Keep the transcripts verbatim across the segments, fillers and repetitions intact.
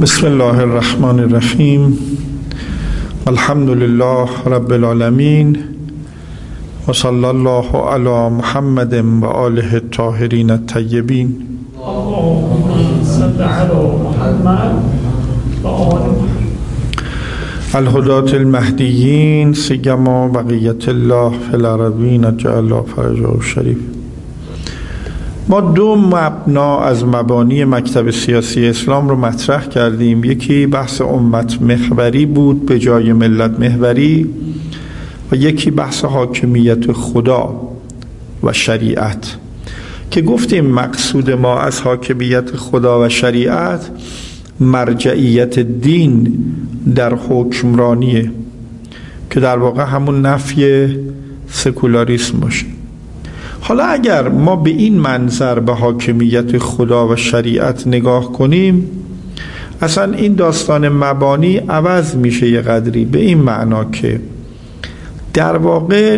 بسم الله الرحمن الرحیم. الحمد لله رب العالمین و صلی الله علی محمد و آله الطاهرین الطیبین. اللهم صل علی محمد و آل الهداة المهدیین سیما بقیت الله فی الارضین جعل فرجه الشریف. ما دو مبنا از مبانی مکتب سیاسی اسلام رو مطرح کردیم. یکی بحث امت محوری بود به جای ملت محوری و یکی بحث حاکمیت خدا و شریعت، که گفتیم مقصود ما از حاکمیت خدا و شریعت مرجعیت دین در حکمرانیه که در واقع همون نفی سکولاریسم باشه. حالا اگر ما به این منظر به حاکمیت خدا و شریعت نگاه کنیم، اصلا این داستان مبانی عوض میشه یه قدری، به این معنا که در واقع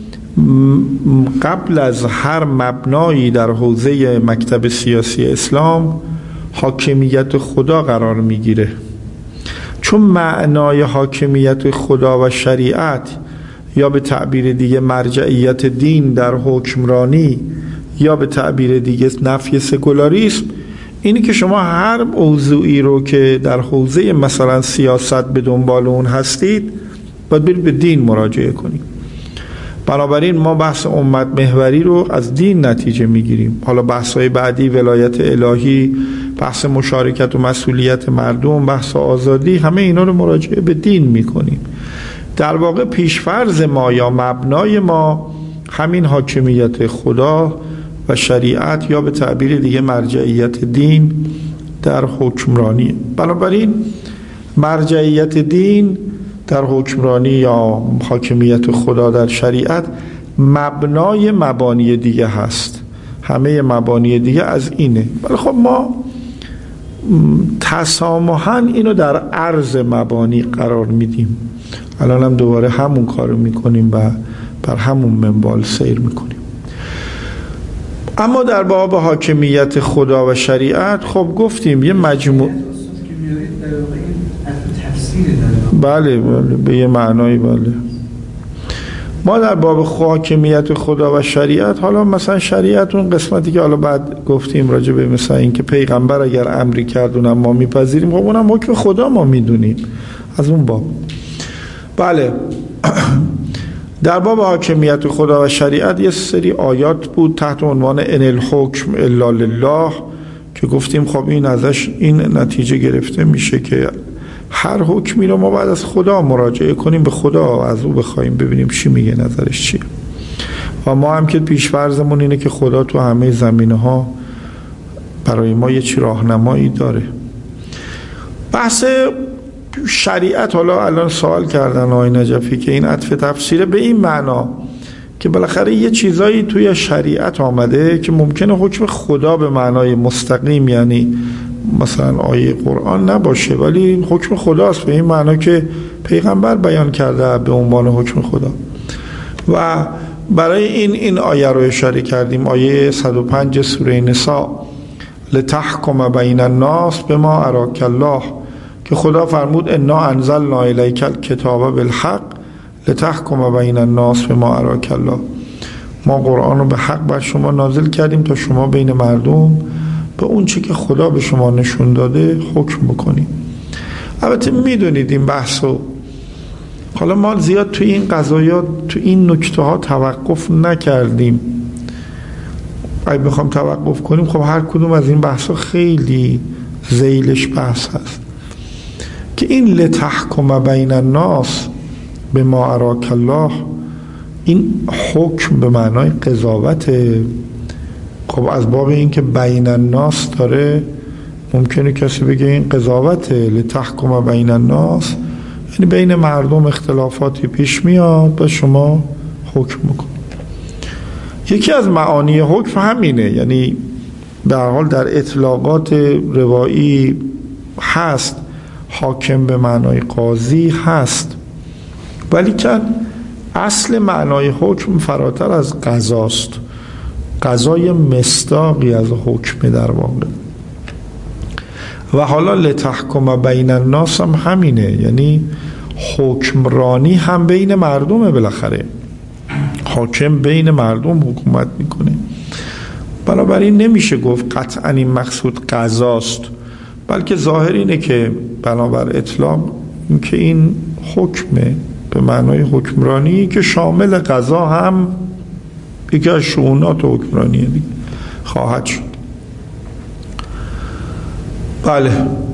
قبل از هر مبنایی در حوزه مکتب سیاسی اسلام حاکمیت خدا قرار میگیره، چون معنای حاکمیت خدا و شریعت یا به تعبیر دیگه مرجعیت دین در حکمرانی یا به تعبیر دیگه نفی سکولاریسم، اینی که شما هر موضوعی رو که در حوزه مثلا سیاست به دنبال اون هستید باید برید به دین مراجعه کنید. بنابراین ما بحث امت محوری رو از دین نتیجه میگیریم. حالا بحث‌های بعدی ولایت الهی، بحث مشارکت و مسئولیت مردم، بحث آزادی، همه اینا رو مراجعه به دین میکنیم. در واقع پیشفرض ما یا مبنای ما همین حاکمیت خدا و شریعت یا به تعبیر دیگه مرجعیت دین در حکمرانی. بنابراین مرجعیت دین در حکمرانی یا حاکمیت خدا در شریعت مبنای مبانی دیگه هست. همه مبانی دیگه از اینه. ولی خب ما تسامحاً اینو در عرض مبانی قرار میدیم. الان هم دوباره همون کارو میکنیم و بر همون منوال سیر میکنیم. اما در باب حاکمیت خدا و شریعت خب گفتیم یه مجموع بله بله به یه معنایی بله. ما در باب حاکمیت خدا و شریعت، حالا مثلا شریعت اون قسمتی که حالا بعد گفتیم راجع به مثلا این که پیغمبر اگر امری کرد اونم ما میپذیریم، خب اونم حکم خدا ما میدونیم از اون باب. بله در باب حاکمیت خدا و شریعت یه سری آیات بود تحت عنوان ان الحکم الا لله که گفتیم خب این ازش این نتیجه گرفته میشه که هر حکمی رو ما بعد از خدا مراجعه کنیم، به خدا از او بخوایم ببینیم چی میگه، نظرش چیه. و ما هم که پیشفرضمون اینه که خدا تو همه زمینه ها برای ما یه چی راهنمایی داره. بحث شریعت، حالا الان سوال کردن آقای نجفی که این عطف تفسیره به این معنا که بالاخره یه چیزایی توی شریعت آمده که ممکنه حکم خدا به معنای مستقیم یعنی مثلا آیه قرآن نباشه، ولی حکم خداست به این معنا که پیغمبر بیان کرده به عنوان حکم خدا. و برای این این آیه رو اشاره کردیم، آیه صد و پنج سوره نساء لتحکم بین الناس بما اراک الله، که خدا فرمود انا انزلنا الیک الکتاب بالحق لتحکم بین الناس بما اراک الله. ما قرآن رو به حق بر شما نازل کردیم تا شما بین مردم به اون چی که خدا به شما نشون داده حکم بکنیم. البته میدونید این بحثو، حالا ما زیاد توی این قضایات تو این نکته ها توقف نکردیم. اگه بخوام توقف کنیم خب هر کدوم از این بحثا خیلی ذیلش بحث هست که این لتحکم بین الناس به ما اراک الله، این حکم به معنای قضاوت. خب از باب این که بین الناس داره ممکنه کسی بگه این قضاوت لتحکم بین الناس یعنی بین مردم اختلافاتی پیش میاد و شما حکم بکن. یکی از معانی حکم همینه، یعنی به هر حال در اطلاقات روایی هست حاکم به معنای قاضی هست، ولی که اصل معنای حکم فراتر از قضاست. قضای مصداقی از حکم در واقع. و حالا لتحکم بین الناس هم همینه، یعنی حکمرانی هم بین مردمه، بالاخره حاکم بین مردم حکومت میکنه. بنابراین نمیشه گفت قطعا این مقصود قضاست، بلکه ظاهر اینه که بنابر اطلاق این که این حکمه به معنای حکمرانی که شامل قضا هم یکی از شؤونات حکمرانی خواهد شد. بله،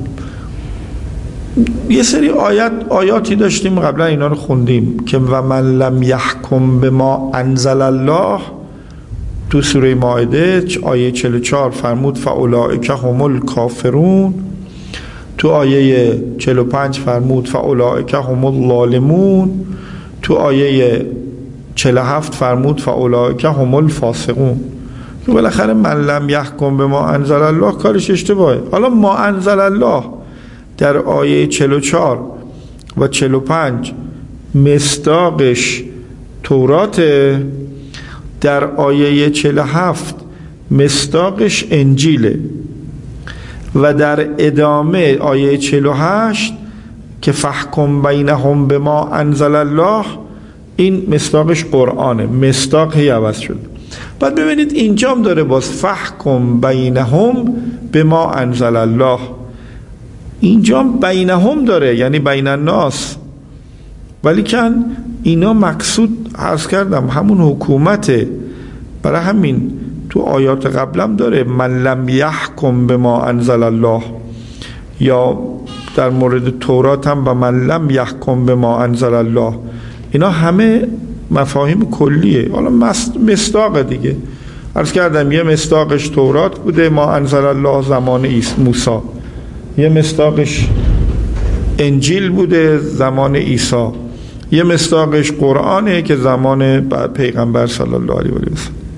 یه سری آیات آیاتی داشتیم قبلا اینا رو خوندیم که و من لم یحکم بما انزل الله تو سوره مائده آیه چهل و چهار فرمود فاولئک هم الکافرون، تو آیه چهل و پنج فرمود فاولئک هم الظالمون، تو آیه چهل و هفت فرمود فاولئک هم الفاسقون. که بالاخره من لم یحکم بما انزل الله کارش اشتباهه. حالا ما انزل الله در آیه چهل و چهار و چهل و پنج مصداقش تورات، در آیه چهل و هفت مصداقش انجیله و در ادامه آیه چهل و هشت که فحکم بینهم بما انزل الله این مصداقش قرآنه، مصداق هی عوض شد. بعد ببینید اینجام داره باز فحکم بینهم بما انزل الله، اینجام بینهم داره یعنی بین الناس، ولی کن اینا مقصود عرض کردم همون حکومته. برای همین تو آیات قبلم داره من لم یحکم بما انزل الله، یا در مورد تورات هم و من لم یحکم بما انزل الله. اینا همه مفاهیم کلیه. حالا مصداق دیگه عرض کردم یه مصداقش تورات بوده ما انزل الله زمان موسی، یه مصداقش انجیل بوده زمان عیسی، یه مصداقش قرآنه که زمان پیغمبر صلی الله علیه و آله.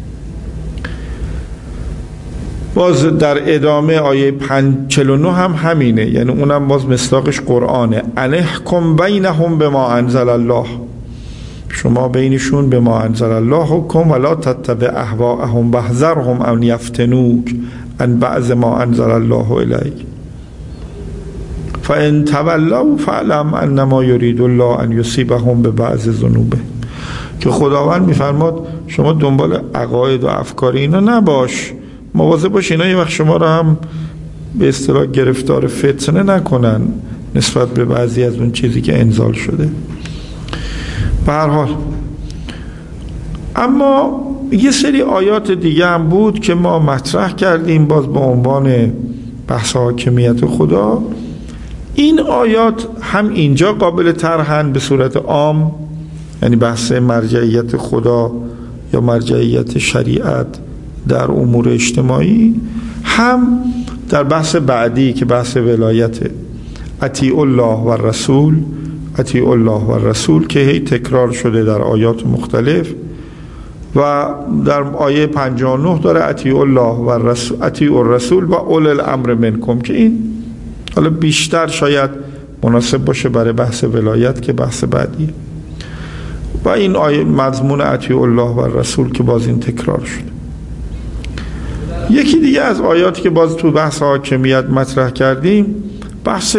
باز در ادامه آیه چهل و نه هم همینه، یعنی اونم باز مصداقش قرآنه. انحکم بینهم بما انزل الله، شما بینشون به ما انزل الله حکم ولا تتبع اهواءهم واحذرهم ان یفتنوک عن بعض ما انزل الله الیک فان تولوا فاعلم انما یرید الله ان یصیبهم ببعض ذنوبه. که خداوند میفرماد شما دنبال عقاید و افکار اینا نباش، مواظب باش اینا یه وقت شما رو هم به اصطلاح گرفتار فتنه نکنن نسبت به بعضی از اون چیزی که انزال شده. به هر حال اما یه سری آیات دیگه هم بود که ما مطرح کردیم باز به عنوان بحث حاکمیت خدا. این آیات هم اینجا قابل طرحن به صورت عام، یعنی بحث مرجعیت خدا یا مرجعیت شریعت در امور اجتماعی، هم در بحث بعدی که بحث ولایته اطیع الله و رسول، اطیع الله و رسول که هی تکرار شده در آیات مختلف. و در آیه پنجاه و نه داره اطیع الله و رسول، اطیع الرسول و اول الامر منکم، که این حالا بیشتر شاید مناسب باشه برای بحث ولایت که بحث بعدی. و این آیه مضمون اطیع الله و رسول که باز این تکرار شده. یکی دیگه از آیاتی که باز تو بحث حاکمیت مطرح کردیم بحث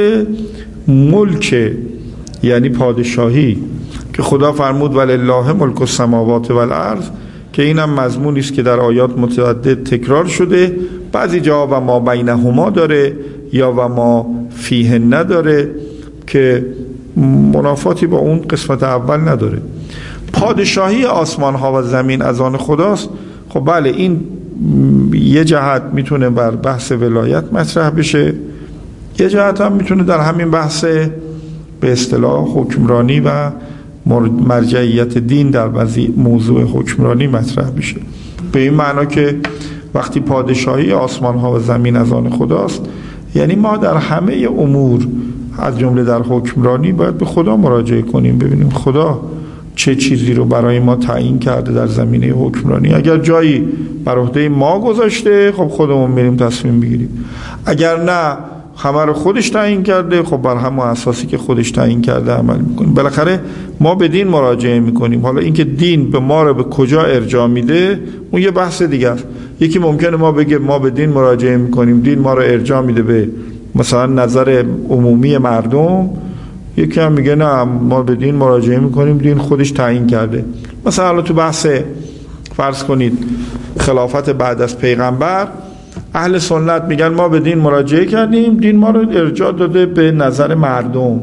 ملک، یعنی پادشاهی، که خدا فرمود ولله ملک السماوات والارض، که اینم مضمونی است که در آیات متعدد تکرار شده. بعضی جا و ما بینهما داره یا و ما فیه نداره که منافاتی با اون قسمت اول نداره. پادشاهی آسمان ها و زمین از آن خداست. خب بله، این یه جهت میتونه بر بحث ولایت مطرح بشه، یه جهت هم میتونه در همین بحث به اصطلاح حکمرانی و مرجعیت دین در بعضی موضوع حکمرانی مطرح بشه، به این معنا که وقتی پادشاهی آسمان ها و زمین از آن خداست، یعنی ما در همه امور از جمله در حکمرانی باید به خدا مراجعه کنیم، ببینیم خدا چه چیزی رو برای ما تعیین کرده در زمینه حکمرانی. اگر جایی بر عهده ما گذاشته، خب خودمون میریم تصمیم بگیریم. اگر نه همه رو خودش تعیین کرده، خب بر همون اساسی که خودش تعیین کرده عمل میکنیم. بالاخره ما به دین مراجعه میکنیم. حالا اینکه دین به ما رو به کجا ارجاع میده اون یه بحث دیگه است. یکی ممکنه ما بگه ما به دین مراجعه میکنیم، دین ما رو ارجاع میده به مثلا نظر عمومی مردم، یکی هم میگه نه ما به دین مراجعه میکنیم، دین خودش تعیین کرده. مثلا الان تو بحث فرض کنید خلافت بعد از پیغمبر، اهل سنت میگن ما به دین مراجعه کردیم، دین ما رو ارجاع داده به نظر مردم.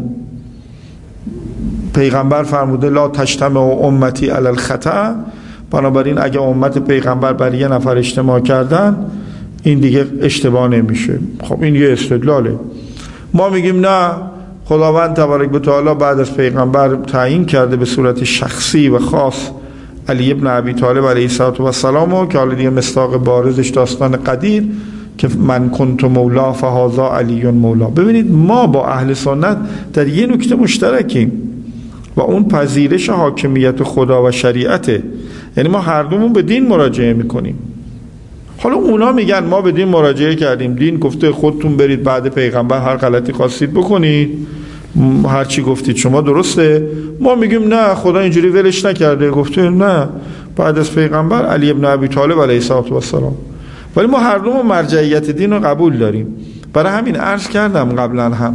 پیغمبر فرموده لا تجتمع امتی علی الخطأ، بنابراین اگه امت پیغمبر برای یه نفر اجتماع کردن این دیگه اشتباه نمیشه. خب این یه استدلاله. ما میگیم نه، خداوند تبارک و تعالی بعد از پیغمبر تعیین کرده به صورت شخصی و خاص علی ابن ابی طالب علیه السلام، که حالا دیگه مصداق بارزش داستان قدیر که من کنت مولا فهذا علی مولا. ببینید ما با اهل سنت در یه نکته مشترکیم و اون پذیرش حاکمیت خدا و شریعته، یعنی ما هر دومون به دین مراجعه میکنیم. حالا اونا میگن ما به دین مراجعه کردیم، دین گفته خودتون برید بعد پیغمبر هر غلطی خواستید بکنید، هر چی گفتید شما درسته. ما میگیم نه، خدا اینجوری ولش نکرده، گفته نه بعد از پیغمبر علی ابن ابی طالب علیه السلام. ولی ما هر دومون مرجعیت دین رو قبول داریم. برای همین عرض کردم قبلا هم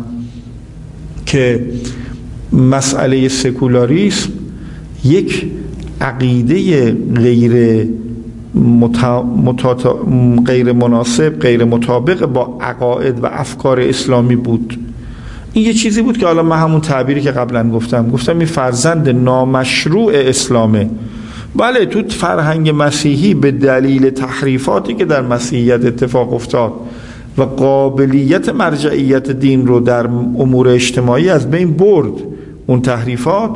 که مسئله سکولاریسم یک عقیده غیر متا... متا... غیر مناسب، غیر مطابق با عقاید و افکار اسلامی بود. این یه چیزی بود که حالا من همون تعبیری که قبلا گفتم گفتم این فرزند نامشروع اسلامه. بله تو فرهنگ مسیحی به دلیل تحریفاتی که در مسیحیت اتفاق افتاد و قابلیت مرجعیت دین رو در امور اجتماعی از بین برد، اون تحریفات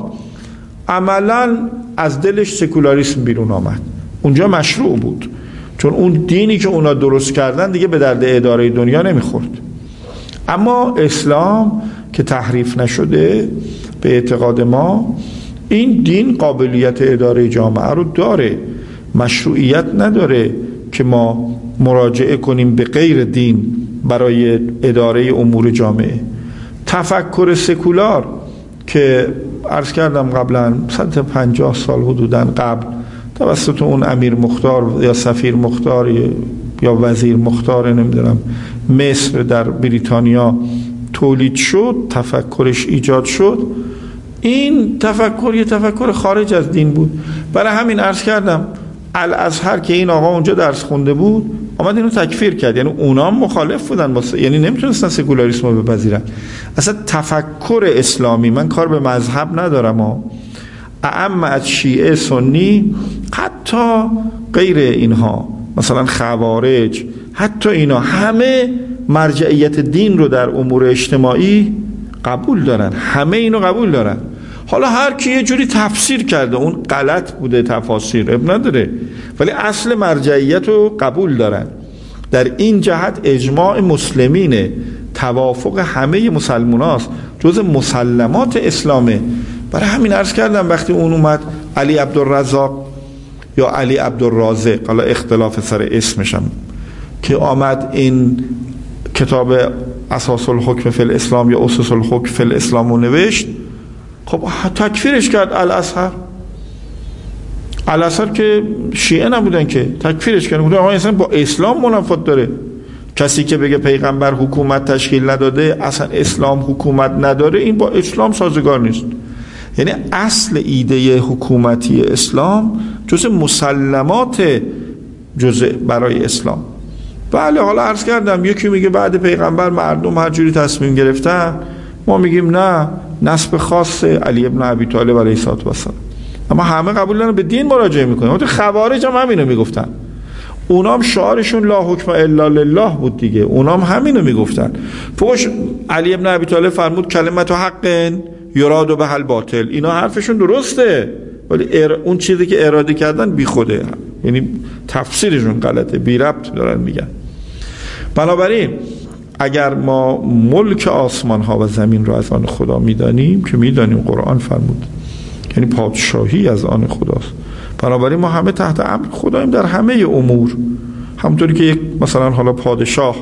عملاً از دلش سکولاریسم بیرون آمد. اونجا مشروع بود، چون اون دینی که اونا درست کردن دیگه به درد اداره دنیا نمیخورد. اما اسلام که تحریف نشده به اعتقاد ما، این دین قابلیت اداره جامعه رو داره، مشروعیت نداره که ما مراجعه کنیم به غیر دین برای اداره امور جامعه. تفکر سکولار که عرض کردم قبلا صد و پنجاه سال حدوداً قبل توسط اون امیر مختار یا سفیر مختار یا وزیر مختار نمیدونم مصر در بریتانیا تولید شد، تفکرش ایجاد شد، این تفکر یه تفکر خارج از دین بود. برای همین عرض کردم الازهر که این آقا اونجا درس خونده بود آمد اینو تکفیر کرد، یعنی اونا مخالف بودن باسه، یعنی نمیتونستن سکولاریسم رو بپذیرن. اصلا تفکر اسلامی، من کار به مذهب ندارم ها، اعم از شیعه سنی حتی غیر اینها مثلا خوارج، حتی اینا همه مرجعیت دین رو در امور اجتماعی قبول دارن، همه اینو قبول دارن. حالا هر کی یه جوری تفسیر کرده اون غلط بوده، تفاسیر اب نداره، ولی اصل مرجعیت رو قبول دارن. در این جهت اجماع مسلمینه، توافق همه مسلمان هاست، جز مسلمات اسلامه. برای همین عرض کردم وقتی اون اومد علی عبدالرزاق یا علی عبدالرازق، حالا اختلاف سر اسمشم، که آمد این کتاب اساس الحکم فی الاسلام یا اسس الحکم فی الاسلام رو نوشت، خب تکفیرش کرد الازهر. الازهر که شیعه نبودن که، تکفیرش کرد، بودن آقا اصلا با اسلام منافات داره. کسی که بگه پیغمبر حکومت تشکیل نداده، اصلا اسلام حکومت نداره، این با اسلام سازگار نیست. یعنی اصل ایده حکومتی اسلام جز مسلمات جزء برای اسلام. بله حالا عرض کردم یکی میگه بعد پیغمبر مردم هر جوری تصمیم گرفتن، ما میگیم نه، نسب خاص علی ابن ابی طالب علیه السلام. اما همه قبول دارن به دین مراجعه میکنن. البته خوارج هم همینو میگفتن، اونام شعارشون لا حکم الا لله بود دیگه، اونام همینو میگفتن. فوش علی ابن ابی طالب فرمود کلمت حق یراد به الباطل، اینا حرفشون درسته ولی اون چیزی که اراده کردن بی خوده، یعنی تفسیرشون غلطه، بی ربط دارن میگن. بنابراین اگر ما ملک آسمان ها و زمین رو از آن خدا میدانیم، که میدانیم قرآن فرمود یعنی پادشاهی از آن خداست، بنابراین ما همه تحت امر خداییم در همه امور. همونطوری که یک مثلا حالا پادشاه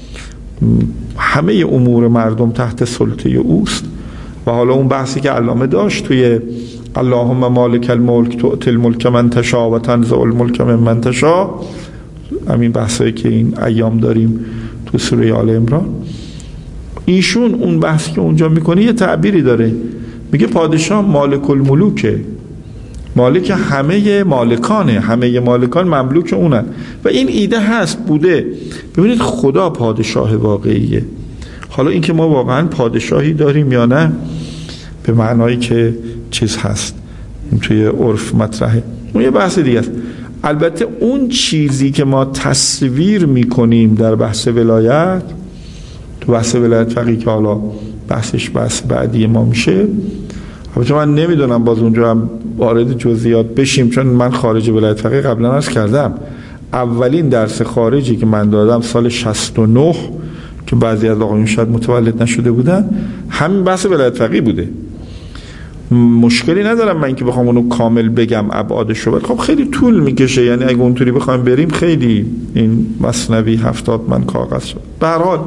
همه امور مردم تحت سلطه اوست، و حالا اون بحثی که علامه داشت توی اللهم مالک الملک تؤتی الملک من تشاء و تنزع الملک ممن تشاء، همین بحثایی که این ایام داریم تو سوره آل عمران، ایشون اون بحثی که اونجا میکنه یه تعبیری داره، میگه پادشاه مالک الملوکه، مالک همه مالکانه، همه مالکان مملوک اونن و این ایده هست بوده. ببینید خدا پادشاه واقعیه. حالا اینکه ما واقعا پادشاهی داریم یا نه به معنایی که چیز هست این توی عرف مطرحه، اون یه بحث دیگه است. البته اون چیزی که ما تصویر میکنیم در بحث ولایت، تو بحث ولایت فقیه که حالا بحثش بحث بعدی ما میشه، البته من نمیدونم باز اونجا هم وارد جزئیات بشیم چون من خارج ولایت فقیه قبلا عرض کردم اولین درس خارجی که من دادم سال شصت و نه که بعضی از آقایون شاید متولد نشده بودن همین بحث ولایت فقیه بوده. مشکلی ندارم من که بخوام اونو کامل بگم ابعادش رو، خب خیلی طول میکشه، یعنی اگه اونطوری بخوایم بریم خیلی این مثنوی هفتاد من کاغذ شد. به هر حال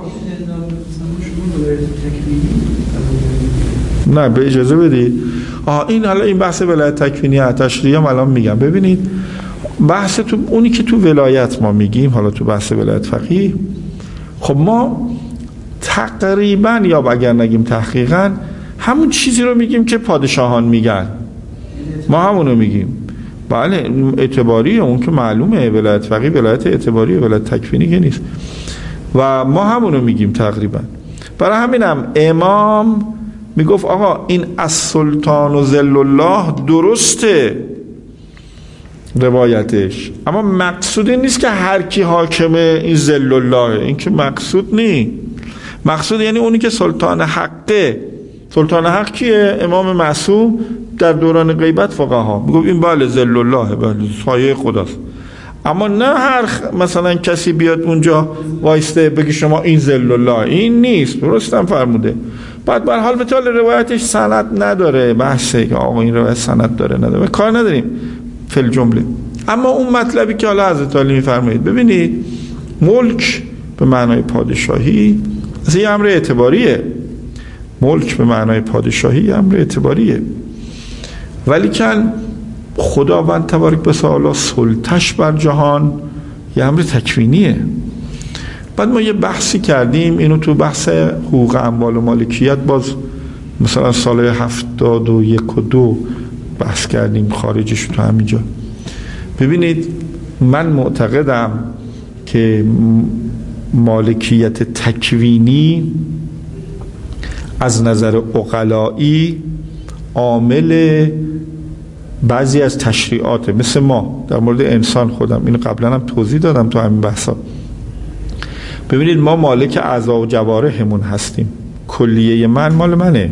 نه به اجازه بدید آها این حالا این بحث ولایت تکوینی تشریعی هم الان میگم. ببینید بحث تو اونی که تو ولایت ما میگیم، حالا تو بحث ولایت فقیه، خب ما تقریبا یا اگر نگیم تحقیقا همون چیزی رو میگیم که پادشاهان میگن، ما همونو میگیم. بله اعتباریه، اون که معلومه ولایت فقیه ولایت اعتباریه، ولایت تکوینی که نیست و ما همونو میگیم تقریبا. برای همینم امام میگفت آقا این السلطان و ذل الله درسته روایتش، اما مقصود این نیست که هر کی حاکمه این ذل الله، این که مقصود نی. مقصود یعنی اونی که سلطان حقه. سلطان حق کیه؟ امام معصوم در دوران غیبت فقها میگفت این بله ذل الله، بله سایه خداست. اما نه هر مثلا کسی بیاد اونجا وایسته بگی شما این ذل الله، این نیست. درستم فرموده. بعد به هر حال به طور روایتش سند نداره، بحثه که آقا این روایت سند داره نداره، کار نداریم فی الجمله. اما اون مطلبی که حالا حضرت علی میفرمایید، ببینید ملک به معنای پادشاهی اصلا یه امر اعتباریه. ملک به معنای پادشاهی امر اعتباریه، ولی کن خداوند تبارک و تعالی سلطش بر جهان یه امر تکوینیه. بعد ما یه بحثی کردیم اینو تو بحث حقوق اموال و مالکیت، باز مثلا سال هفتاد و یک و دو بحث کردیم خارجش تو همینجا. ببینید من معتقدم که مالکیت تکوینی از نظر عقلایی عامل بعضی از تشریعات مثل ما در مورد انسان، خودم اینو قبلا هم توضیح دادم تو همین بحثا. ببینید ما مالک اعضا و جوارحمون هستیم. کلیه من مال منه،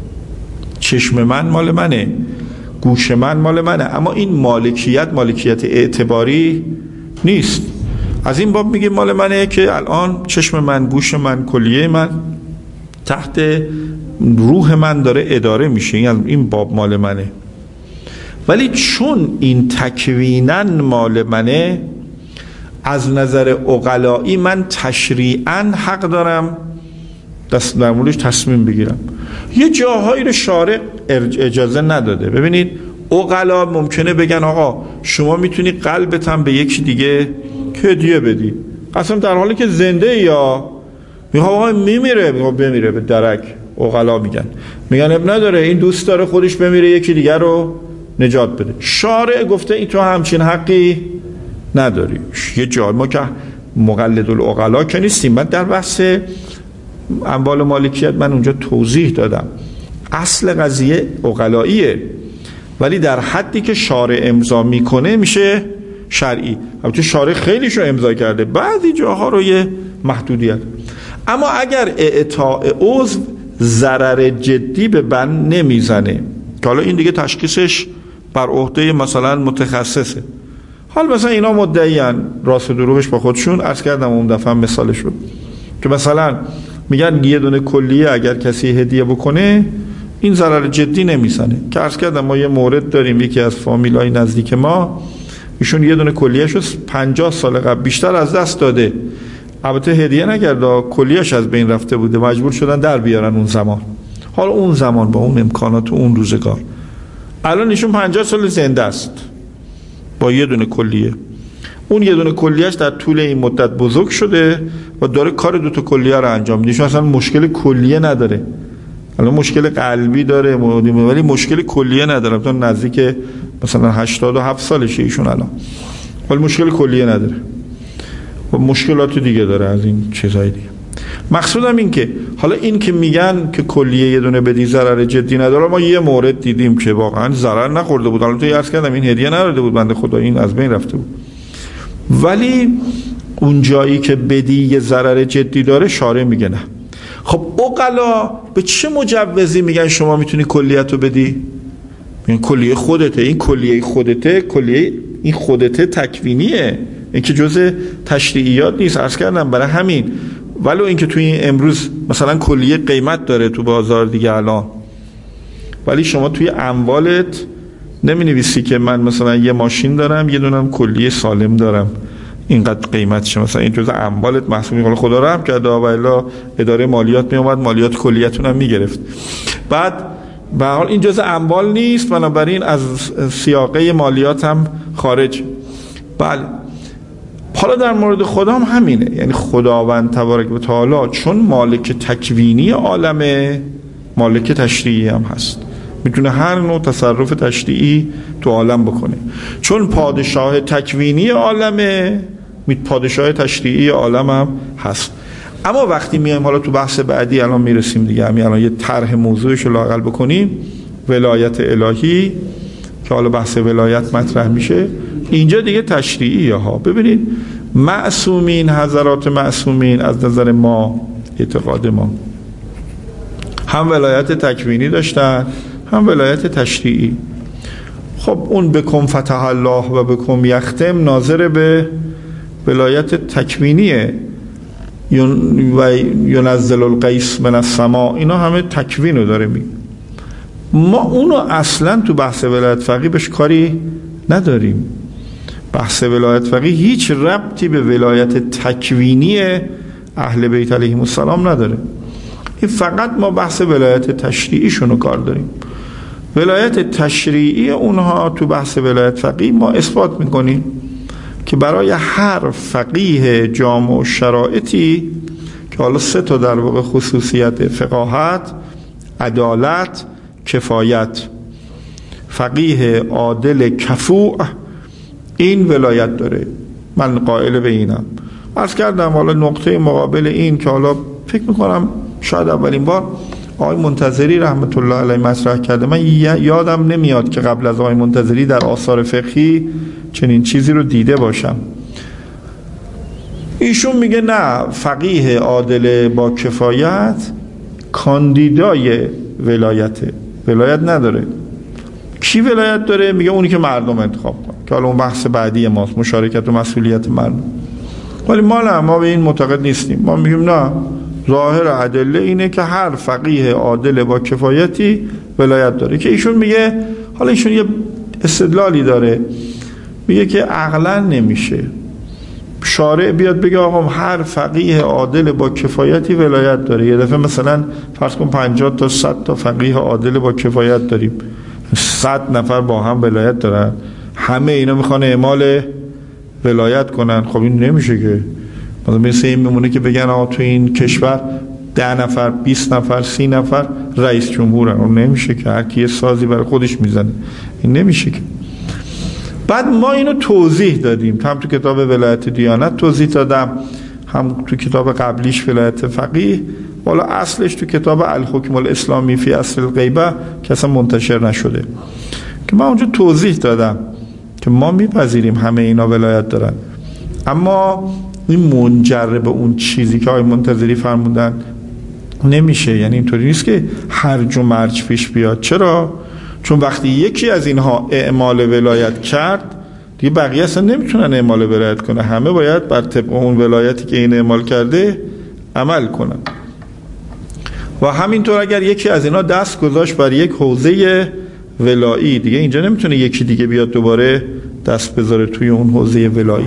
چشم من مال منه، گوش من مال منه، اما این مالکیت مالکیت اعتباری نیست. از این باب میگه مال منه که الان چشم من، گوش من، کلیه من تحت روح من داره اداره میشه، این باب مال منه. ولی چون این تکویناً مال منه، از نظر عقلایی من تشریعاً حق دارم دست در موردش تصمیم بگیرم. یه جاهایی رو شارع اجازه نداده. ببینید عقلا ممکنه بگن آقا شما میتونی قلبت هم به یکی دیگه هدیه بدی، اصلا در حالی که زنده یا میگه آقا میمیره، میگه بمیره به درک. عقلا میگن میگن اب نداره، این دوست داره خودش بمیره یکی دیگر رو نجات بده. شارع گفته این تو همچین حقی نداری. یه جا ما که مقلد العقلا که نیستیم. من در بحث اموال مالکیت من اونجا توضیح دادم اصل قضیه عقلاییه، ولی در حدی که شارع امضا میکنه میشه شرعی. البته شارع خیلیشو امضا کرده، بعضی جاها رو یه محدودیت. اما اگر اعطاء عضو ضرر جدی به بند نمیزنه، که حالا این دیگه تشخیصش بر عهده مثلا متخصصه. حال مثلا اینا مدعیان راست و دروغش با خودشون، عرض کردم اون دفعه مثالش رو که مثلا میگن یه دونه کلیه اگر کسی هدیه بکنه این ضرر جدی نمیزنه. که عرض کردم ما یه مورد داریم، یکی از فامیلای نزدیک ما ایشون یه دونه کلیه‌اش رو پنجاه سال قبل بیشتر از دست داده. البته هدیه نکرده، کلیه‌اش از بین رفته بوده، مجبور شدن در بیارن اون زمان. حالا اون زمان با اون امکانات و اون روزگار، الان ایشون پنجاه سال زنده است با یه دونه کلیه. اون یه دونه کلیهش در طول این مدت بزرگ شده و داره کار دو تا کلیه رو انجام میده. مثلا مشکل کلیه نداره، الان مشکل قلبی داره ولی مشکل کلیه نداره. مثلا نزدیک مثلا هشتاد و هفت سالشه ایشون الان، ولی مشکل کلیه نداره و مشکلات دیگه داره از این چیزهای دیگه. مقصودم این که حالا این که میگن که کلیه یه دونه بدی ضرر جدی نداره، ما یه مورد دیدیم که واقعا ضرر نخورده بود. حالا تو عرض کردم این هدیه نداده بود بنده خدا، این از بین رفته بود. ولی اون جایی که بدی یه ضرر جدی داره شارع میگه نه. خب عقلا به چه مجوزی میگن شما میتونی کلیت رو بدی؟ میگن کلیه خودته. این کلیه خودته، کلیه این خودته تکوینیه، این که جزء تشریعیات نیست. عرض کردم برای همین ولو اینکه توی این امروز مثلا کلیه قیمت داره تو بازار دیگه الان، ولی شما توی اموالت نمی نویسی که من مثلا یه ماشین دارم یه دونم کلیه سالم دارم اینقدر قیمتشه، مثلا این جزء اموالت محسوب میشه. خدا رحم کرده و الا اداره مالیات می اومد مالیات کلیتون هم میگرفت. بعد به هر حال این جزء اموال نیست، بنابراین از سیاقه مالیات هم خارج. بله حالا در مورد خدا هم همینه، یعنی خداوند تبارک و تعالی چون مالک تکوینی عالمه، مالک تشریعی هم هست، میتونه هر نوع تصرف تشریعی تو عالم بکنه. چون پادشاه تکوینی عالمه، پادشاه تشریعی عالم هم هست. اما وقتی میایم حالا تو بحث بعدی الان میرسیم دیگه، همین الان یه طرح موضوعش رو لااقل بکنیم، ولایت الهی که حالا بحث ولایت مطرح میشه اینجا دیگه تشریعیه ها. ببینید معصومین، حضرات معصومین از نظر ما، اعتقاد ما، هم ولایت تکوینی داشتن هم ولایت تشریعی. خب اون بکن فتح الله و بکن یختم ناظر به ولایت تکوینیه، و ینزل القیس من السماء، اینا همه تکوین رو داره می. ما اونو اصلا تو بحث ولایت فقیه بهش کاری نداریم. بحث ولایت فقیه هیچ ربطی به ولایت تکوینی اهل بیت علیهم السلام نداره. این فقط ما بحث ولایت تشریعیشونو کار داریم. ولایت تشریعی اونها تو بحث ولایت فقیه ما اثبات میکنیم که برای هر فقیه جامع و شرایطی که حالا سه تا در واقع خصوصیت: فقاهت، عدالت، کفایت، فقیه عادل کفوع این ولایت داره. من قائل به اینم. عرض کردم حالا نقطه مقابل این که حالا فکر میکنم شاید اولین بار آقای منتظری رحمت الله علیه مطرح کرده، من یادم نمیاد که قبل از آقای منتظری در آثار فقهی چنین چیزی رو دیده باشم. ایشون میگه نه، فقیه عادل با کفایت کاندیدای ولایته، ولایت نداره. کی ولایت داره؟ میگه اونی که مردم انتخاب کنه، که حالا اون بحث بعدی ماست، مشارکت و مسئولیت مردم. ولی ما نه، ما به این معتقد نیستیم. ما میگیم نه، ظاهر ادله اینه که هر فقیه عادل با کفایتی ولایت داره. که ایشون میگه، حالا ایشون یه استدلالی داره، میگه که عقلا نمیشه شارع بیاد بگه آقا هر فقیه عادل با کفایتی ولایت داره. یه دفعه مثلا فرض کن پنجاه تا صد تا فقیه عادل با کفایت داریم، صد نفر با هم ولایت دارن، همه اینا میخوان اعمال ولایت کنن. خب این نمیشه که. مثل این میمونه که بگن آقا تو این کشور ده نفر، بیست نفر، سی نفر رئیس جمهورن. اون نمیشه که هر کی سازی برای خودش میزنه. این نمیشه که. بعد ما اینو توضیح دادیم، هم تو کتاب ولایت دیانت توضیح دادم، هم تو کتاب قبلیش ولایت فقیه، والا اصلش تو کتاب الحکم الاسلامی فی اصل الغیبه که اصلا منتشر نشده، که من اونجا توضیح دادم که ما میپذیریم همه اینا ولایت دارن، اما این منجر به اون چیزی که آقای منتظری فرمودن نمیشه. یعنی اینطوری نیست که هرج و مرج پیش بیاد. چرا؟ چون وقتی یکی از اینها اعمال ولایت کرد دیگه بقیه اصلا نمیتونن اعمال ولایت کنه، همه باید بر طبق اون ولایتی که این اعمال کرده عمل کنن. و همینطور اگر یکی از اینا دست گذاشت بر یک حوزه ولایی، دیگه اینجا نمیتونه یکی دیگه بیاد دوباره دست بذاره توی اون حوزه ولایی.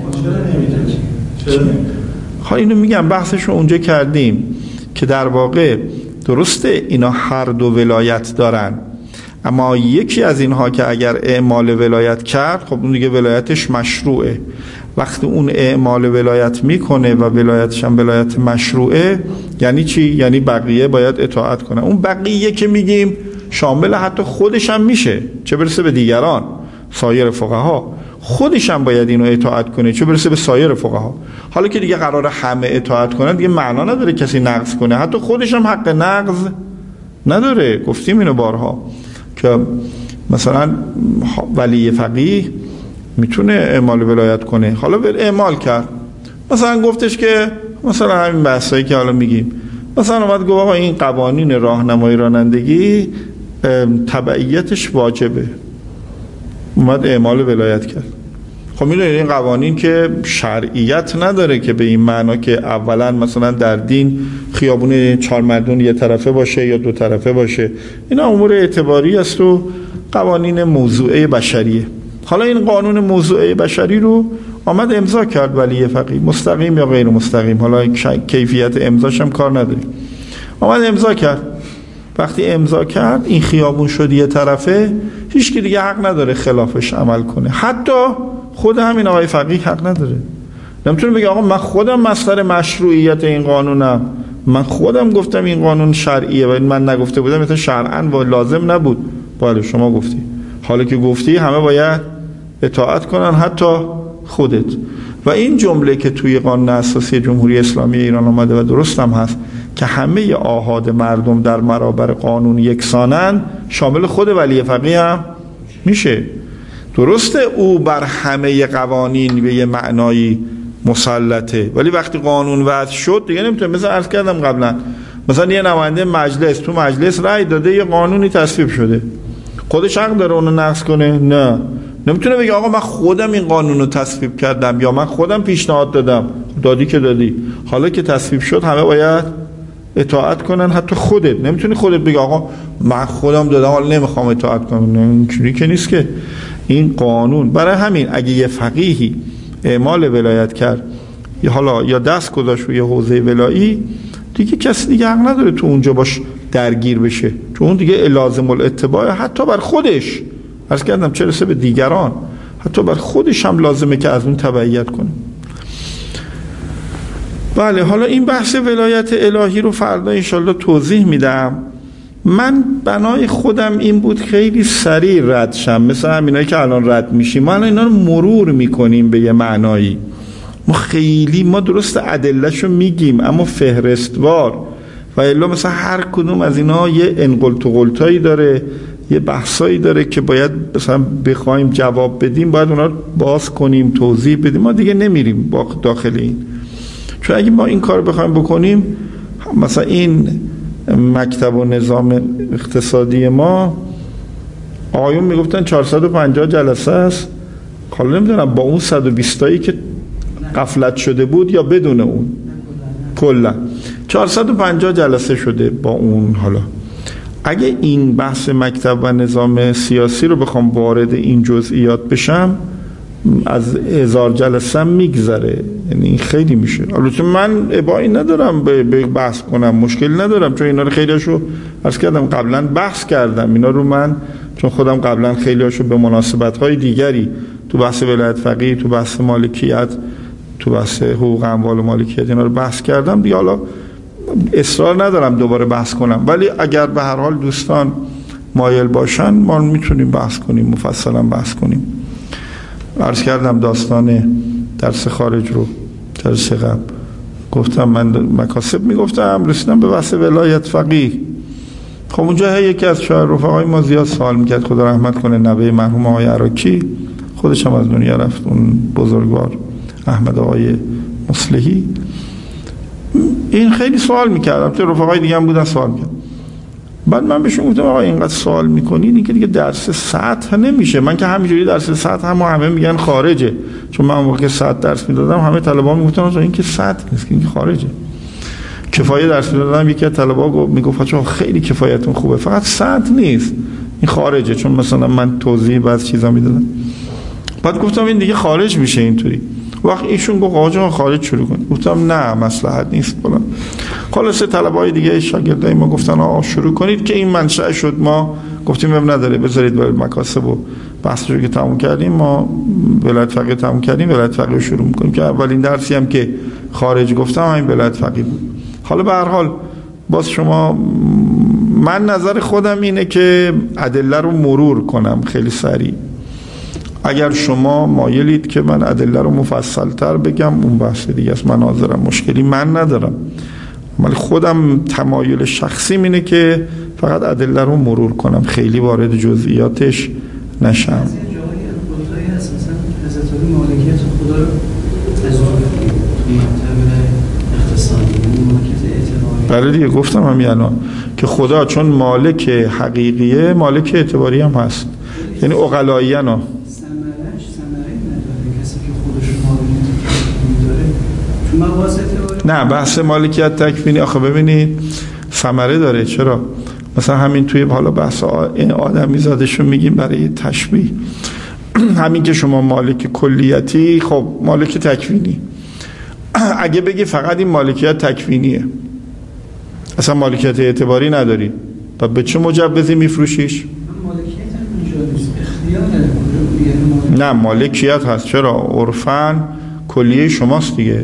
ها اینو میگم، بحثش رو اونجا کردیم که در واقع درسته اینا هر دو ولایت دارن، اما یکی از اینها که اگر اعمال ولایت کرد خب اون دیگه ولایتش مشروعه، وقتی اون اعمال ولایت میکنه و ولایتش هم ولایت مشروعه، یعنی چی؟ یعنی بقیه باید اطاعت کنن. اون بقیه که میگیم شامل حتی خودش هم میشه، چه برسه به دیگران، سایر فقها. خودش هم باید اینو اطاعت کنه، چه برسه به سایر فقها. حالا که دیگه قراره همه اطاعت کنن، دیگه معنا نداره کسی نقض کنه، حتی خودش هم حق نقض نداره. گفتیم اینو بارها که مثلا ولی فقیه میتونه اعمال ولایت کنه. حالا اعمال کرد، مثلا گفتش که مثلا همین بحثایی که حالا میگیم، مثلا اومد گفت آقا این قوانین راهنمایی رانندگی تبعیتش واجبه، اومد اعمال ولایت کرد. خب میدونید این قوانین که شرعیت نداره که به این معنا که اولا مثلا در دین خیابون چهارمردون یه طرفه باشه یا دو طرفه باشه، اینا امور اعتباری است و قوانین موضوعه بشریه. حالا این قانون موضوعه بشری رو آمد امضا کرد ولی فقیه، مستقیم یا غیر مستقیم، حالا کیفیت امضاش هم کار نداریم، آمد امضا کرد. وقتی امضا کرد این خیابون شد یه طرفه، هیچ کی دیگه حق نداره خلافش عمل کنه، حتی خود همین آقای فقیه حق نداره. نمیتونه بگه آقا من خودم مصدر مشروعیت این قانونم، من خودم گفتم این قانون شرعیه و من نگفته بودم مثلا شرعاً و لازم نبود. بله شما گفتی، حالا که گفتی همه باید اطاعت کنن حتی خودت. و این جمله که توی قانون اساسی جمهوری اسلامی ایران آمده و درست هم هست که همه آحاد مردم در برابر قانون یکسانن، شامل خود ولی فقیه هم میشه. درسته او بر همه قوانین به یه معنایی مسلطه، ولی وقتی قانون وضع شد دیگه نمیتونه. مثلا عرض کردم قبلا، مثلا یه نماینده مجلس تو مجلس رأی داده یه قانونی تصویب شده، خودش حق داره اونو نقض کنه؟ نه، نمیتونه بگه آقا من خودم این قانون رو تصویب کردم یا من خودم پیشنهاد دادم. دادی که دادی، حالا که تصویب شد همه باید اطاعت کنن حتی خودت. نمیتونی خودت بگی آقا من خودم دادم حالا نمیخوام اطاعت کنم. اینجوری که نیست که این قانون. برای همین اگه یه فقیهی اعمال ولایت کرد یا حالا یا دست گذاشت روی حوزه ولایی، دیگه کسی دیگه حق نداره تو اونجا باش درگیر بشه، چون اون دیگه لازم الاتباع حتی بر خودش، عرض کردم چه رسه به دیگران، حتی بر خودش هم لازمه که از اون تبعیت کنه. بله، حالا این بحث ولایت الهی رو فردا انشالله توضیح میدم. من بنای خودم این بود خیلی سریع رد شم، مثل همینایی که الان رد میشیم، ما الان اینا رو مرور میکنیم به یه معنایی. ما خیلی ما درست ادله‌شو میگیم اما فهرستوار، و الا مثلا هر کدوم از اینا یه انقلت و قلتایی داره، یه بحثایی داره که باید مثلا بخوایم جواب بدیم، باید اونا رو باز کنیم، توضیح بدیم. ما دیگه نمیریم داخل این، چون اگه ما این کار بخوایم بکنیم، مثلا این مکتب و نظام اقتصادی ما آقایون میگفتن چهارصد و پنجاه جلسه است، حالا نمیدونم با اون صد و بیست تایی که غفلت شده بود یا بدون اون، کلا چهارصد و پنجاه جلسه شده با اون. حالا اگه این بحث مکتب و نظام سیاسی رو بخوام وارد این جزئیات بشم، از هزار جلسه میگذره، یعنی این خیلی میشه. البته من ابایی ندارم به بحث کنم، مشکل ندارم، چون اینا رو خیلیشو عرض کردم قبلا بحث کردم. اینا رو من چون خودم قبلا خیلیشو به مناسبت‌های دیگری تو بحث ولایت فقیه، تو بحث مالکیت، تو بحث حقوق اموال و مالکیت اینا رو بحث کردم دیگه. حالا اصرار ندارم دوباره بحث کنم، ولی اگر به هر حال دوستان مایل باشن ما میتونیم بحث کنیم، مفصلا بحث کنیم. عرض کردم داستان درس خارج رو درس قبل گفتم، من مکاسب میگفتم، رسیدم به بحث ولایت فقیه. خب اونجا یکی از شاعر رفقای ما زیاد سوال میکرد، خدا رحمت کنه، نوه مرحوم آقای عراقی، خودش هم از دنیا رفت، اون بزرگوار احمد آقای مصلحی. این خیلی سوال میکردم، تو رفقای دیگه هم بودن سوال میکردم. بعد من بهشون گفتم آقا اینقدر سوال میکنید این که دیگه درس سطح نمیشه. من که همینجوری درس سطح هم همه میگن خارجه، چون من موقع سطح درس میدادم همه طلبا میگفتن این که سطح نیست، این که خارجه. کفایه درس میدادم، یکی از طلبا میگفت چون خیلی کفایتون خوبه، فقط سطح نیست، این خارجه، چون مثلا من توضیح بعض چیزا میدادم. بعد گفتم این دیگه خارج میشه اینطوری. وقت ایشون گفت آقا خارج شروع کن، گفتم نه مصلحت نیست. بلند خلاصه طلبه‌های دیگه شاگردای ما گفتن آقا شروع کنید که این منشأ شد. ما گفتیم اب نداره، بذارید برای مکاسب و بحث رو که تموم کردیم، ما ولایت فقیه تموم کردیم، ولایت فقیه شروع می‌کنیم که اولین درسی هم که خارج گفتم همین ولایت فقیه بود. حالا به هر حال باز شما، من نظر خودم اینه که ادله رو مرور کنم خیلی سریع. اگر شما مایلید که من ادله رو مفصل‌تر بگم اون بحث دیگه است، من حاضرم، مشکلی من ندارم، ولی خودم تمایل شخصیم اینه که فقط ادله رو مرور کنم، خیلی وارد جزئیاتش نشم. بله دیگه گفتم همین الان که خدا چون مالک حقیقیه مالک اعتباری هم هست، یعنی عقلاییه نا نه بحث مالکیت تکوینی. آخه ببینید ثمره داره. چرا؟ مثلا همین توی حالا بحث این آدمی زادشو میگیم برای تشبیه، همین که شما مالک کلیتی، خب مالک تکوینی، اگه بگی فقط این مالکیت تکوینیه اصلا مالکیت اعتباری نداری، و به چه مجوزی میفروشیش؟ نه مالکیت هست. چرا؟ عرفاً کلیه شماست دیگه،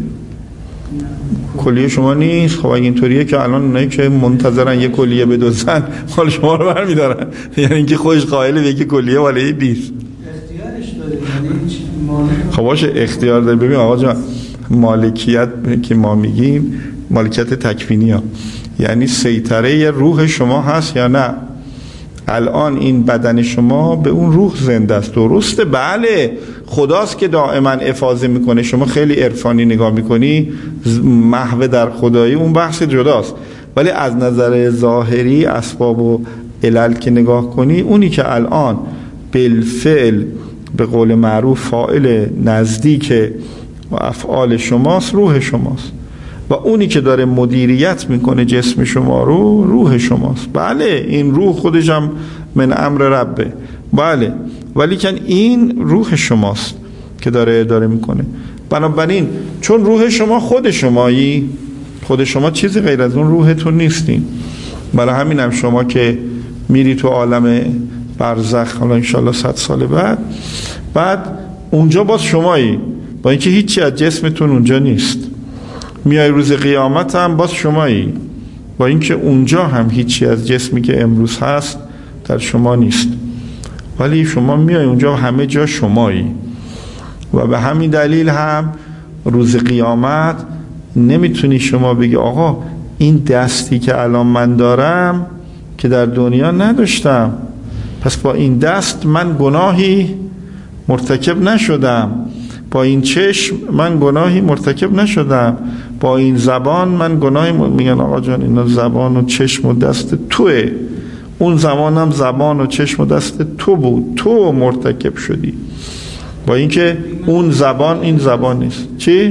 کلیه شما نیست. خب اگه اینطوریه که الان اونایی که منتظرن یه کلیه بدوزن مال شما رو برمیدارن، یعنی اینکه خودش قائل به که کلیه والی نیست، اختیارش داره. خب باشه اختیار داره. ببین آقا جان، مالکیت که ما میگیم مالکیت تکوینی ها، یعنی سیطره روح شما هست یا نه؟ الان این بدن شما به اون روح زنده است، درسته؟ بله خداست که دائما افاضه میکنه. شما خیلی عرفانی نگاه میکنی، محو در خدایی، اون بحث جداست، ولی از نظر ظاهری اسباب و علل که نگاه کنی، اونی که الان بالفعل به قول معروف فاعل نزدیک و افعال شماست روح شماست، و اونی که داره مدیریت میکنه جسم شما رو روح شماست. بله این روح خودش هم من امر ربه، بله، ولی کن این روح شماست که داره اداره میکنه. بنابراین چون روح شما خود شمایی، خود شما چیزی غیر از اون روحتون نیستین، برای همین هم شما که میری تو عالم برزخ، حالا انشالله صد سال بعد بعد اونجا باز شمایی، با اینکه هیچی از جسمتون اونجا نیست. میای روز قیامت هم باز شمایی، با اینکه اونجا هم هیچی از جسمی که امروز هست در شما نیست، ولی شما میای اونجا همه جا شمایی. و به همین دلیل هم روز قیامت نمیتونی شما بگی آقا این دستی که الان من دارم که در دنیا نداشتم، پس با این دست من گناهی مرتکب نشدم، با این چشم من گناهی مرتکب نشدم، با این زبان من گناهی م... میگن آقا جان اینا زبان و چشم و دست توه، اون زمانم زبان و چشم و دست تو بود، تو مرتکب شدی، با اینکه اون زبان این زبان نیست. چی؟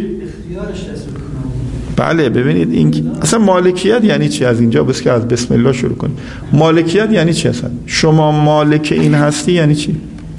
بله ببینید این اصلا مالکیت یعنی چی؟ از اینجا بس که از بسم الله شروع کنید. مالکیت یعنی چی اصلا؟ شما مالک این هستی یعنی چی؟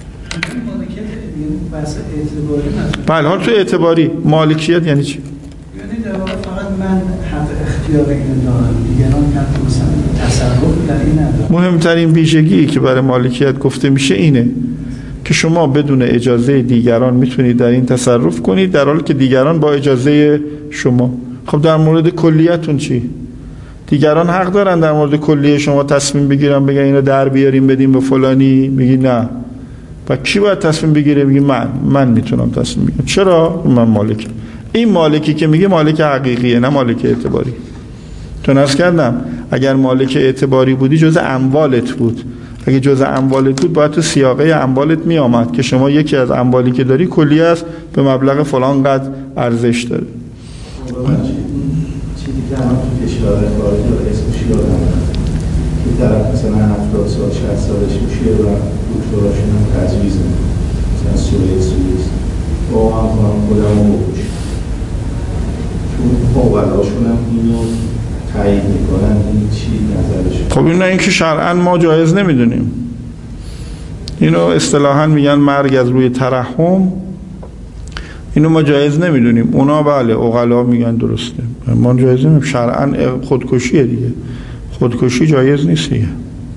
بله حال تو اعتباری مالکیت یعنی چی؟ یعنی در واقع فقط من حق اختیار اینو دارم، دیگران حق مثلا تصرف در این ندارم. مهمترین ویژگی که برای مالکیت گفته میشه اینه که شما بدون اجازه دیگران میتونید در این تصرف کنید، در حالی که دیگران با اجازه شما. خب در مورد کلیتون چی؟ دیگران حق دارن در مورد کلیه شما تصمیم بگیرن، بگن اینو در بیاریم بدیم به فلانی، میگی نه. و کی باید تصمیم بگیره؟ میگه من من میتونم تصمیم بگیرم. چرا؟ من مالکم. این مالکی که میگه مالک حقیقیه، نه مالک اعتباری. تو ناز کردم اگر مالک اعتباری بودی جز اموالت بود، اگه جز اموالت بود باید تو سیاقه اموالت می آمد که شما یکی از اموالی که داری کلی است به مبلغ فلان قدر ارزش داره. چیزی که الان تو کشور خارجی اسمش یادم که طرف مثلا هفتاد سال شصت سالش میشه و دکتراشون هم تجویز مثلا سوره سوئیس با هم کنم خودم رو بکش، چون فوقلاشون هم اینو تایید میکنن. این چی نظرشون؟ خب این نه اینکه شرعاً ما جایز نمیدونیم، اینو اصطلاحاً میگن مرگ از روی ترحم، اینو ما جایز نمیدونیم. اونا بله عقلا میگن درسته، ما جایز نمیم. شرعاً خودکشیه دیگه، خودکشی جایز نیست دیگه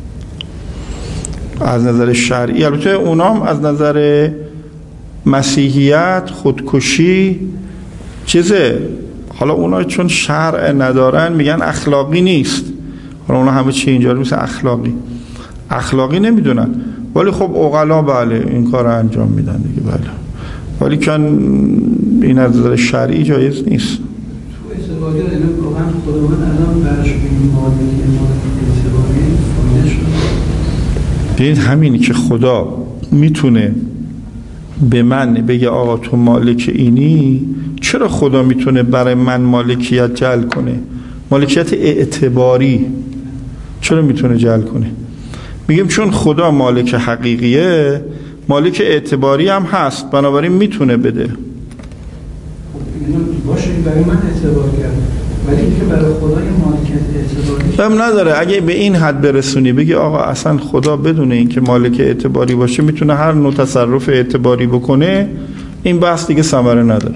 از نظر شرعی. البته اونام از نظر مسیحیت خودکشی چیزه، حالا اونا چون شرع ندارن میگن اخلاقی نیست، حالا اونا همه چی اینجا رو مثل اخلاقی اخلاقی نمیدونن، ولی خب عقلا بله این کار رو انجام میدن دیگه بله، ولی کن این از نظر شرعی جایز نیست. تو اعتباری رو اینم واقعا خداوند الان برش بگیم مالکی مالکی اعتباری فایده شد. ببین همینی که خدا میتونه به من بگه آقا تو مالک اینی، چرا خدا میتونه برای من مالکیت جعل کنه؟ مالکیت اعتباری چرا میتونه جعل کنه؟ میگیم چون خدا مالک حقیقیه، مالک اعتباری هم هست، بنابراین میتونه بده. خب اینو باشه برای من اعتبار کرد، ولی اینکه برای خدا یه مالکیت اعتباری هم نداره. اگه به این حد برسونی بگی آقا اصلا خدا بدون اینکه مالک اعتباری باشه میتونه هر نوع تصرف اعتباری بکنه، این بحث دیگه ثمره نداره.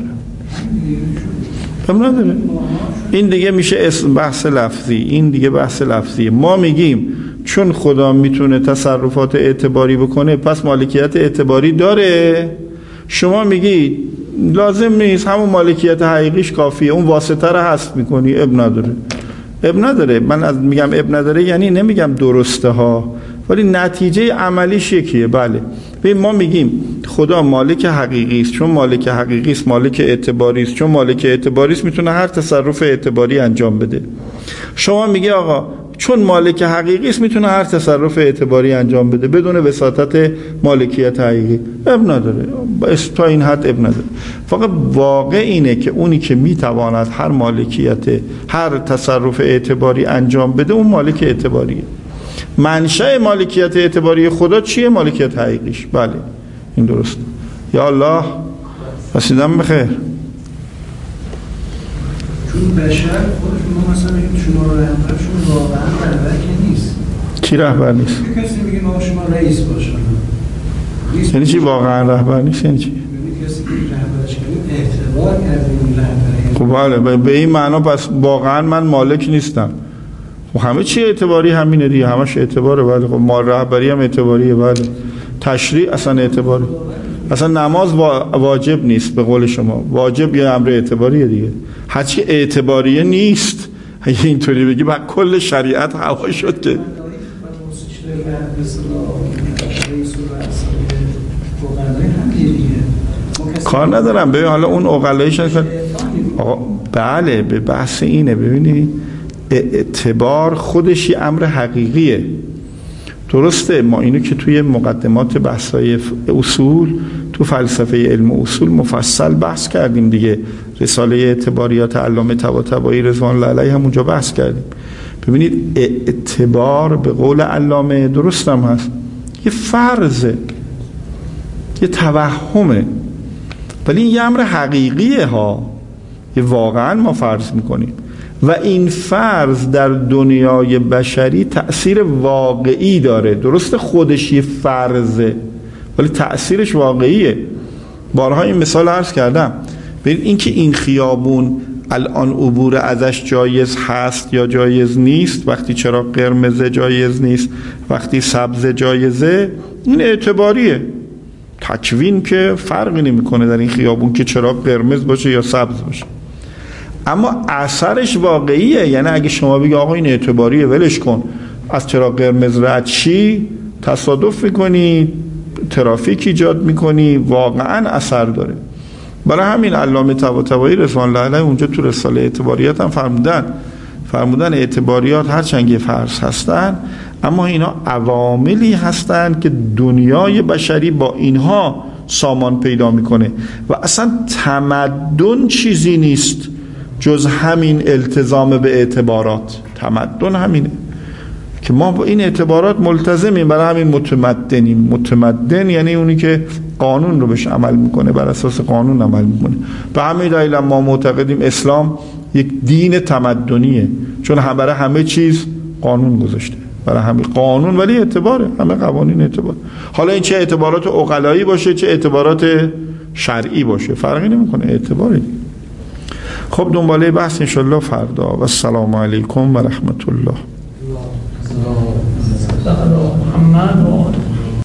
هم نداره. این دیگه میشه اسم بحث لفظی، این دیگه بحث لفظی. ما میگیم چون خدا میتونه تصرفات اعتباری بکنه پس مالکیت اعتباری داره. شما میگی لازم نیست، همون مالکیت حقیقیش کافیه، اون واسطه رو حذف میکنی، اب نداره. اب نداره. من از میگم اب نداره یعنی نمیگم درسته ها، ولی نتیجه عملیش یکیه. بله ببین ما میگیم خدا مالک حقیقی است، چون مالک حقیقی است مالک اعتباری است، چون مالک اعتباری است میتونه هر تصرف اعتباری انجام بده. شما میگی آقا چون مالک حقیقی است میتونه هر تصرف اعتباری انجام بده بدون وساطت مالکیت حقیقی، اب نداره. تا این حد اب نداره. فقط واقع اینه که اونی که میتواند هر مالکیت هر تصرف اعتباری انجام بده اون مالک اعتباریه. منشأ مالکیت اعتباری خدا چیه؟ مالکیت حقیقیش. بله این درسته. یا الله رسیدم بخیر. چون بشر خودشون ما مثلا میگیم شما رهبرشون واقعا رهبر که نیست. کی رهبر نیست؟ کسی میگه ما شما رئیس باشن. یعنی چی واقعا رهبر نیست؟ یعنی چی؟ یعنی کسی که رهبرش کنیم اعتبار کردیم رهبری. خب بله به این معنا پس واقعا من مالک نیستم. و همه چی اعتباری همینه دیگه، همش اعتباره. بله خب ما رهبری هم اعتباریه. بله تشریع اصلا اعتباره. اصلا نماز واجب نیست به قول شما، واجب یه امر اعتباریه دیگه. هرچی اعتباریه نیست اگه اینطوری بگی بعد کل شریعت هوا شد که کار ندارم. ببین حالا اون عقلایش بله به بحث اینه. ببینید اعتبار خودش یه امر حقیقیه، درسته. ما اینو که توی مقدمات بحث‌های اصول تو فلسفه علم اصول مفصل بحث کردیم دیگه. رساله اعتباریات علامه طباطبایی رضوان الله علیه همونجا بحث کردیم. ببینید اعتبار به قول علامه درستم هست، یه فرضه، یه توهمه، ولی این یه امر حقیقیه ها، یه واقعا ما فرض میکنیم و این فرض در دنیای بشری تأثیر واقعی داره. درسته خودش یه فرضه ولی تأثیرش واقعیه. بارها این مثال عرض کردم. ببین این که این خیابون الان عبور ازش جایز هست یا جایز نیست، وقتی چراغ قرمز جایز نیست، وقتی سبز جایزه، این اعتباریه. تکوین که فرقی نمیکنه در این خیابون که چراغ قرمز باشه یا سبز باشه، اما اثرش واقعیه. یعنی اگه شما بگی آقا این اعتباریه ولش کن، از چراغ قرمز رد چی تصادف میکنی، ترافیک ایجاد میکنی، واقعا اثر داره. برای همین علامه طباطبایی رضوان الله علیه اونجا تو رساله اعتباریات هم فرمودن فرمودن اعتباریات هرچند یه فرض هستن اما اینا عواملی هستن که دنیای بشری با اینها سامان پیدا میکنه و اصلا تمدن چیزی نیست جز همین التزام به اعتبارات. تمدن همینه که ما با این اعتبارات ملتزمیم، برای همین متمدنیم. متمدن یعنی اونی که قانون رو بهش عمل میکنه، بر اساس قانون عمل میکنه. به همین دلیل ما معتقدیم اسلام یک دین تمدنیه، چون هم برای همه چیز قانون گذاشته، برای همه قانون ولی اعتباره، همه قوانین اعتبار. حالا این چه اعتبارات عقلایی باشه چه اعتبارات شرعی باشه فرقی نمیکنه، اعتباره. خب دنباله بحث انشالله فردا. و السلام علیکم و رحمت الله. محمد